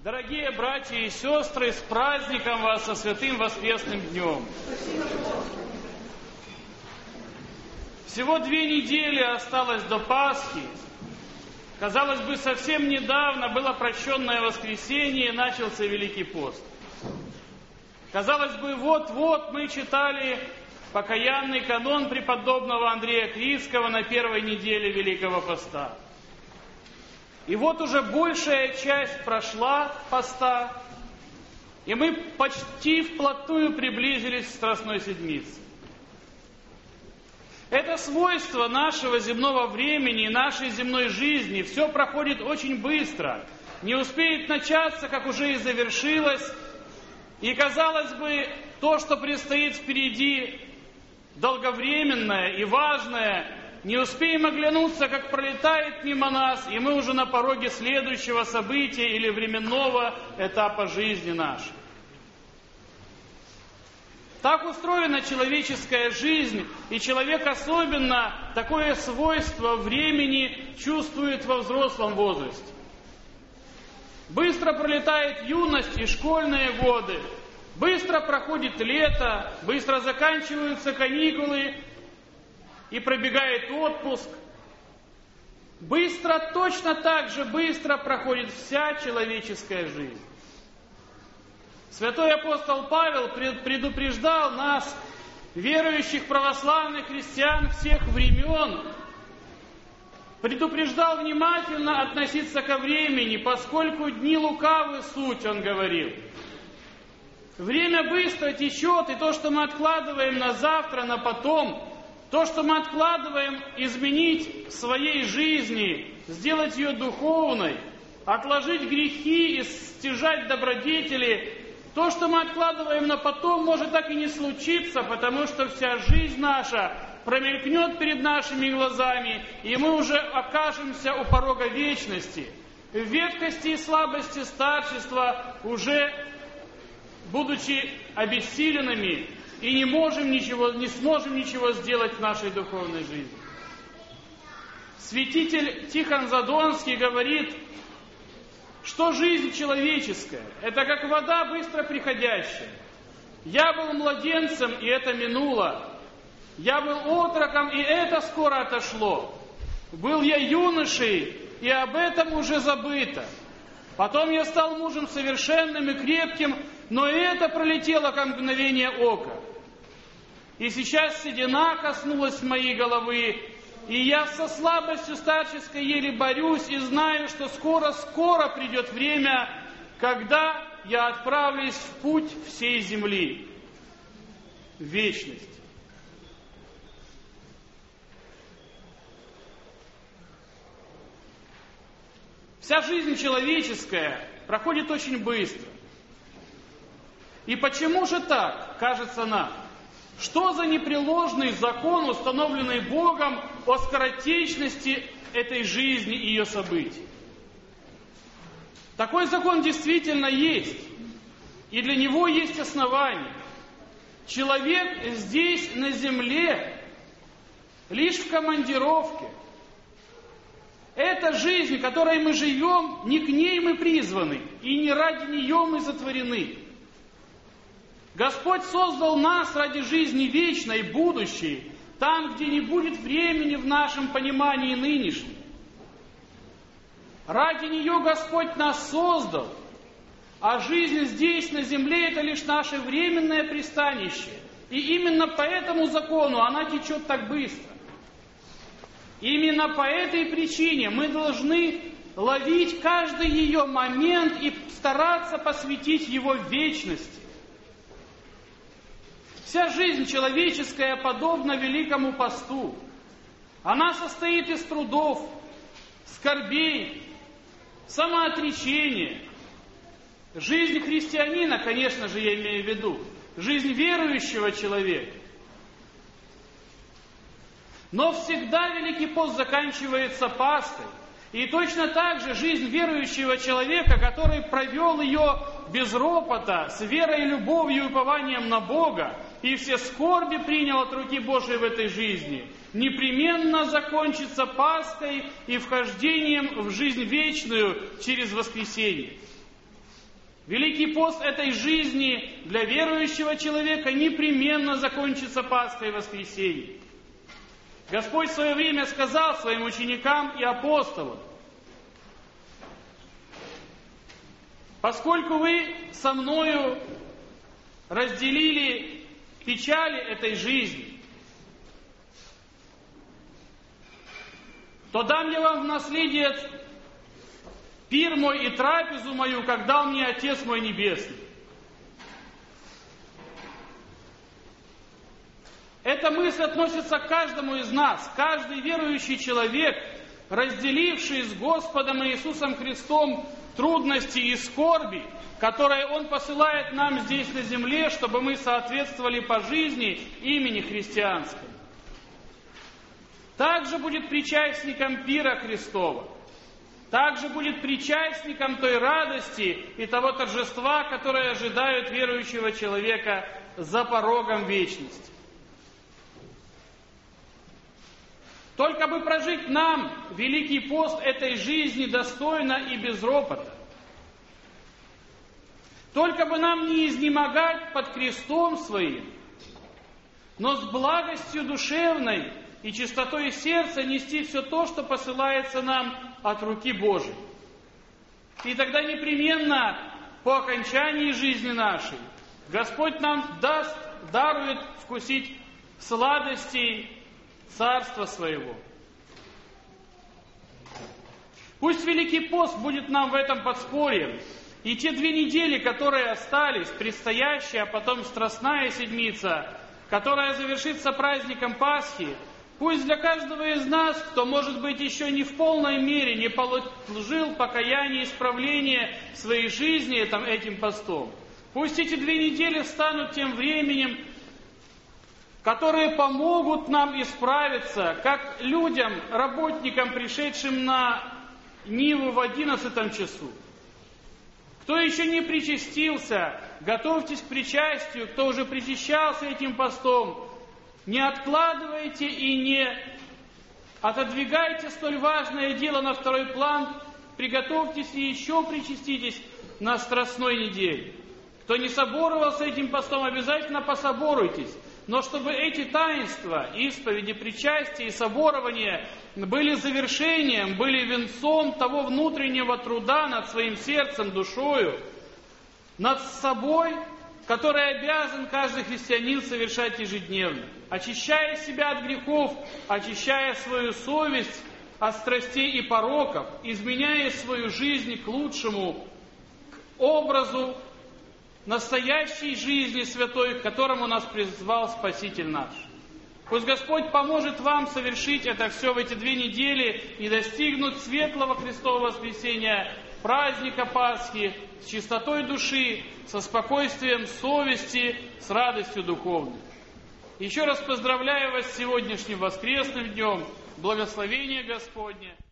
Дорогие братья и сестры, с праздником вас, со святым воскресным днем! Всего 2 недели осталось до Пасхи. Казалось бы, совсем недавно было прощенное воскресенье и начался Великий пост. Казалось бы, вот-вот мы читали покаянный канон преподобного Андрея Критского на первой неделе Великого поста. И вот уже большая часть прошла поста, и мы почти вплотную приблизились к Страстной Седмице. Это свойство нашего земного времени и нашей земной жизни. Все проходит очень быстро. Не успеет начаться, как уже и завершилось. И, казалось бы, то, что предстоит впереди, долговременное и важное, не успеем оглянуться, как пролетает мимо нас, и мы уже на пороге следующего события или временного этапа жизни нашей. Так устроена человеческая жизнь, и человек особенно такое свойство времени чувствует во взрослом возрасте. Быстро пролетает юность и школьные годы, быстро проходит лето, быстро заканчиваются каникулы и пробегает отпуск. Быстро, точно так же быстро проходит вся человеческая жизнь. Святой апостол Павел предупреждал нас, верующих православных христиан всех времен, предупреждал внимательно относиться ко времени, поскольку дни лукавы суть, он говорил. Время быстро течет, и то, что мы откладываем на завтра, на потом, то, что мы откладываем изменить в своей жизни, сделать ее духовной, отложить грехи и стяжать добродетели, то, что мы откладываем на потом, может так и не случиться, потому что вся жизнь наша промелькнет перед нашими глазами, и мы уже окажемся у порога вечности. В ветхости и слабости старчества, уже будучи обессиленными, и не сможем ничего сделать в нашей духовной жизни. Святитель Тихон Задонский говорит, что жизнь человеческая – это как вода быстро приходящая. Я был младенцем, и это минуло. Я был отроком, и это скоро отошло. Был я юношей, и об этом уже забыто. Потом я стал мужем совершенным и крепким, но и это пролетело как мгновение ока. И сейчас седина коснулась моей головы, и я со слабостью старческой еле борюсь и знаю, что скоро придет время, когда я отправлюсь в путь всей земли, в вечность. Вся жизнь человеческая проходит очень быстро. И почему же так, кажется нам? Что за непреложный закон, установленный Богом, о скоротечности этой жизни и ее событий? Такой закон действительно есть, и для него есть основания. Человек здесь, на земле, лишь в командировке. Эта жизнь, которой мы живем, не к ней мы призваны, и не ради нее мы сотворены. Господь создал нас ради жизни вечной, будущей, там, где не будет времени в нашем понимании нынешнем. Ради нее Господь нас создал, а жизнь здесь, на земле, это лишь наше временное пристанище. И именно по этому закону она течет так быстро. Именно по этой причине мы должны ловить каждый ее момент и стараться посвятить его вечности. Вся жизнь человеческая подобна Великому посту. Она состоит из трудов, скорбей, самоотречения. Жизнь христианина, конечно же, я имею в виду, жизнь верующего человека. Но всегда Великий пост заканчивается Пасхой. И точно так же жизнь верующего человека, который провел ее без ропота, с верой, любовью и упованием на Бога, и все скорби принял от руки Божией в этой жизни, непременно закончится Пасхой и вхождением в жизнь вечную через воскресение. Великий пост этой жизни для верующего человека непременно закончится Пасхой и воскресеньем. Господь в свое время сказал своим ученикам и апостолам: поскольку вы со мною разделили печали этой жизни, то дам я вам в наследие пир мой и трапезу мою, как дал мне Отец мой Небесный. Эта мысль относится к каждому из нас. Каждый верующий человек, разделивший с Господом Иисусом Христом трудности и скорби, которые Он посылает нам здесь на земле, чтобы мы соответствовали по жизни имени христианскому, также будет причастником пира Христова, также будет причастником той радости и того торжества, которое ожидают верующего человека за порогом вечности. Только бы прожить нам великий пост этой жизни достойно и без ропота. Только бы нам не изнемогать под крестом своим, но с благостью душевной и чистотой сердца нести все то, что посылается нам от руки Божией. И тогда непременно по окончании жизни нашей Господь нам дарует вкусить сладостей Царства Своего. Пусть Великий пост будет нам в этом подспорьем, и те 2 недели, которые остались, предстоящая, а потом Страстная Седмица, которая завершится праздником Пасхи, пусть для каждого из нас, кто, может быть, еще не в полной мере не получил покаяние и исправление своей жизни этим постом, пусть эти 2 недели станут тем временем, которые помогут нам исправиться, как людям, работникам, пришедшим на Ниву в 11 часу. Кто еще не причастился, готовьтесь к причастию. Кто уже причащался этим постом, не откладывайте и не отодвигайте столь важное дело на второй план. Приготовьтесь и еще причаститесь на Страстной неделе. Кто не соборовался этим постом, обязательно пособоруйтесь. Но чтобы эти таинства, исповеди, причастия и соборования были завершением, были венцом того внутреннего труда над своим сердцем, душою, над собой, который обязан каждый христианин совершать ежедневно, очищая себя от грехов, очищая свою совесть от страстей и пороков, изменяя свою жизнь к лучшему, к образу настоящей жизни святой, к которому нас призвал Спаситель наш. Пусть Господь поможет вам совершить это все в эти 2 недели и достигнуть светлого Христового воскресения, праздника Пасхи, с чистотой души, со спокойствием совести, с радостью духовной. Еще раз поздравляю вас с сегодняшним воскресным днем. Благословение Господне.